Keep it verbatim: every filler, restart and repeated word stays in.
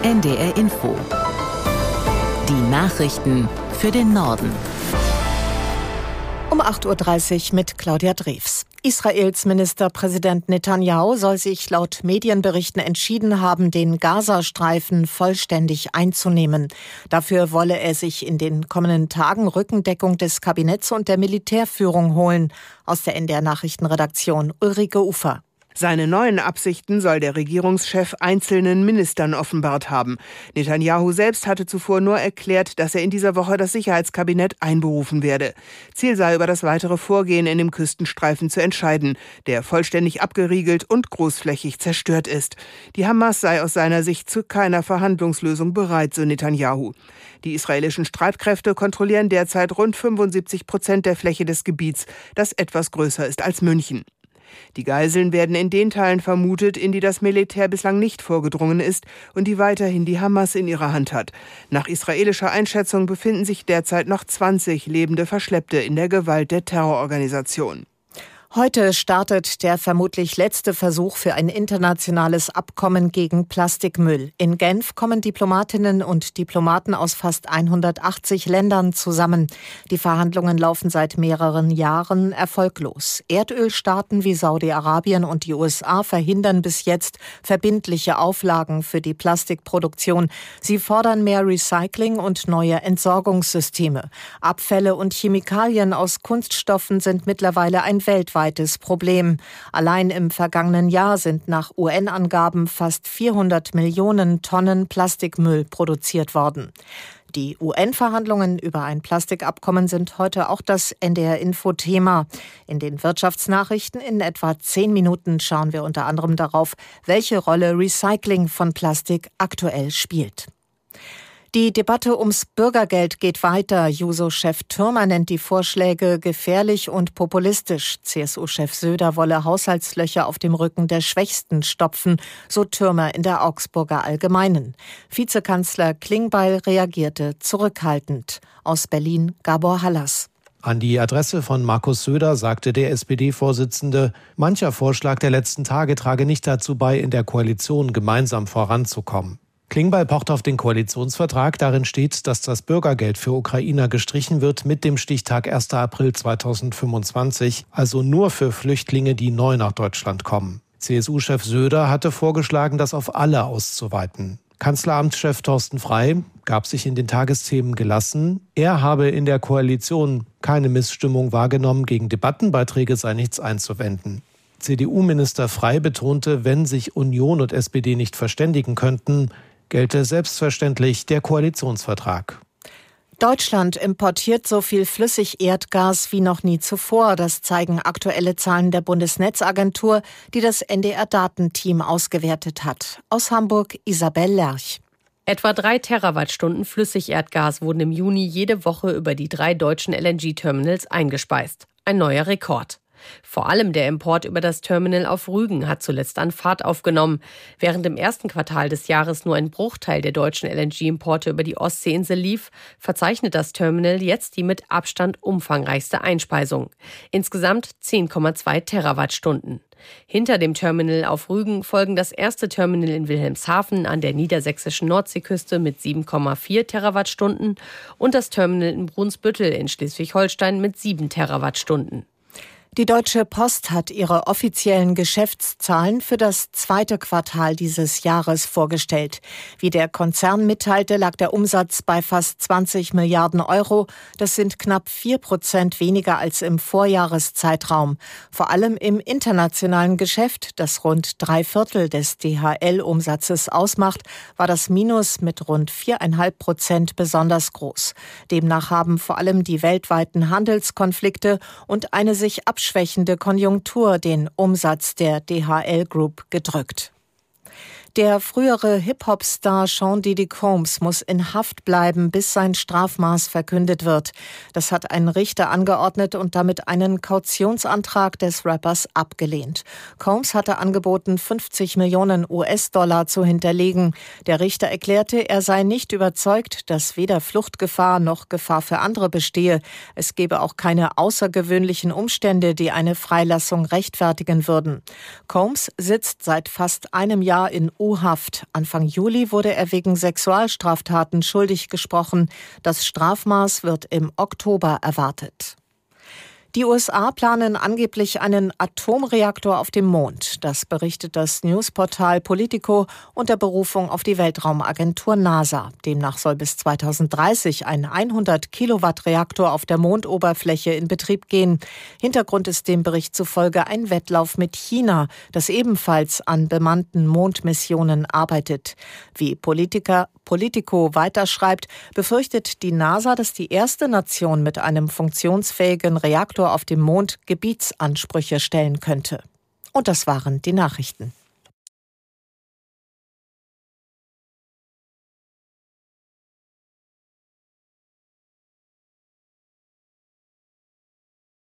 N D R Info. Die Nachrichten für den Norden. Um acht Uhr dreißig mit Claudia Drews. Israels Ministerpräsident Netanyahu soll sich laut Medienberichten entschieden haben, den Gazastreifen vollständig einzunehmen. Dafür wolle er sich in den kommenden Tagen Rückendeckung des Kabinetts und der Militärführung holen. Aus der N D R-Nachrichtenredaktion Ulrike Ufer. Seine neuen Absichten soll der Regierungschef einzelnen Ministern offenbart haben. Netanyahu selbst hatte zuvor nur erklärt, dass er in dieser Woche das Sicherheitskabinett einberufen werde. Ziel sei, über das weitere Vorgehen in dem Küstenstreifen zu entscheiden, der vollständig abgeriegelt und großflächig zerstört ist. Die Hamas sei aus seiner Sicht zu keiner Verhandlungslösung bereit, so Netanyahu. Die israelischen Streitkräfte kontrollieren derzeit rund fünfundsiebzig Prozent der Fläche des Gebiets, das etwas größer ist als München. Die Geiseln werden in den Teilen vermutet, in die das Militär bislang nicht vorgedrungen ist und die weiterhin die Hamas in ihrer Hand hat. Nach israelischer Einschätzung befinden sich derzeit noch zwanzig lebende Verschleppte in der Gewalt der Terrororganisation. Heute startet der vermutlich letzte Versuch für ein internationales Abkommen gegen Plastikmüll. In Genf kommen Diplomatinnen und Diplomaten aus fast hundertachtzig Ländern zusammen. Die Verhandlungen laufen seit mehreren Jahren erfolglos. Erdölstaaten wie Saudi-Arabien und die U S A verhindern bis jetzt verbindliche Auflagen für die Plastikproduktion. Sie fordern mehr Recycling und neue Entsorgungssysteme. Abfälle und Chemikalien aus Kunststoffen sind mittlerweile ein weltweites Problem. Allein im vergangenen Jahr sind nach U N-Angaben fast vierhundert Millionen Tonnen Plastikmüll produziert worden. Die U N-Verhandlungen über ein Plastikabkommen sind heute auch das N D R-Info-Thema. In den Wirtschaftsnachrichten in etwa zehn Minuten schauen wir unter anderem darauf, welche Rolle Recycling von Plastik aktuell spielt. Die Debatte ums Bürgergeld geht weiter. Juso-Chef Thürmer nennt die Vorschläge gefährlich und populistisch. C S U-Chef Söder wolle Haushaltslöcher auf dem Rücken der Schwächsten stopfen, so Thürmer in der Augsburger Allgemeinen. Vizekanzler Klingbeil reagierte zurückhaltend. Aus Berlin Gabor Hallas. An die Adresse von Markus Söder sagte der S P D-Vorsitzende, mancher Vorschlag der letzten Tage trage nicht dazu bei, in der Koalition gemeinsam voranzukommen. Klingbeil pocht auf den Koalitionsvertrag. Darin steht, dass das Bürgergeld für Ukrainer gestrichen wird mit dem Stichtag erster April zweitausendfünfundzwanzig, also nur für Flüchtlinge, die neu nach Deutschland kommen. C S U-Chef Söder hatte vorgeschlagen, das auf alle auszuweiten. Kanzleramtschef Thorsten Frey gab sich in den Tagesthemen gelassen. Er habe in der Koalition keine Missstimmung wahrgenommen, gegen Debattenbeiträge sei nichts einzuwenden. C D U-Minister Frey betonte, wenn sich Union und S P D nicht verständigen könnten, gelte selbstverständlich der Koalitionsvertrag. Deutschland importiert so viel Flüssigerdgas wie noch nie zuvor. Das zeigen aktuelle Zahlen der Bundesnetzagentur, die das N D R-Datenteam ausgewertet hat. Aus Hamburg Isabel Lerch. Etwa drei Terawattstunden Flüssigerdgas wurden im Juni jede Woche über die drei deutschen L N G-Terminals eingespeist. Ein neuer Rekord. Vor allem der Import über das Terminal auf Rügen hat zuletzt an Fahrt aufgenommen. Während im ersten Quartal des Jahres nur ein Bruchteil der deutschen L N G-Importe über die Ostseeinsel lief, verzeichnet das Terminal jetzt die mit Abstand umfangreichste Einspeisung. Insgesamt zehn Komma zwei Terawattstunden. Hinter dem Terminal auf Rügen folgen das erste Terminal in Wilhelmshaven an der niedersächsischen Nordseeküste mit sieben Komma vier Terawattstunden und das Terminal in Brunsbüttel in Schleswig-Holstein mit sieben Terawattstunden. Die Deutsche Post hat ihre offiziellen Geschäftszahlen für das zweite Quartal dieses Jahres vorgestellt. Wie der Konzern mitteilte, lag der Umsatz bei fast zwanzig Milliarden Euro. Das sind knapp vier Prozent weniger als im Vorjahreszeitraum. Vor allem im internationalen Geschäft, das rund drei Viertel des D H L-Umsatzes ausmacht, war das Minus mit rund viereinhalb Prozent besonders groß. Demnach haben vor allem die weltweiten Handelskonflikte und eine sich abschließende schwächende Konjunktur den Umsatz der D H L Group gedrückt. Der frühere Hip-Hop-Star Sean Diddy Combs muss in Haft bleiben, bis sein Strafmaß verkündet wird. Das hat ein Richter angeordnet und damit einen Kautionsantrag des Rappers abgelehnt. Combs hatte angeboten, fünfzig Millionen U S-Dollar zu hinterlegen. Der Richter erklärte, er sei nicht überzeugt, dass weder Fluchtgefahr noch Gefahr für andere bestehe. Es gebe auch keine außergewöhnlichen Umstände, die eine Freilassung rechtfertigen würden. Combs sitzt seit fast einem Jahr in U-Haft. Anfang Juli wurde er wegen Sexualstraftaten schuldig gesprochen. Das Strafmaß wird im Oktober erwartet. Die U S A planen angeblich einen Atomreaktor auf dem Mond. Das berichtet das Newsportal Politico unter Berufung auf die Weltraumagentur NASA. Demnach soll bis zweitausenddreißig ein hundert Kilowatt Reaktor auf der Mondoberfläche in Betrieb gehen. Hintergrund ist dem Bericht zufolge ein Wettlauf mit China, das ebenfalls an bemannten Mondmissionen arbeitet. Wie Politiker Politico weiterschreibt, befürchtet die NASA, dass die erste Nation mit einem funktionsfähigen Reaktor auf dem Mond Gebietsansprüche stellen könnte. Und das waren die Nachrichten.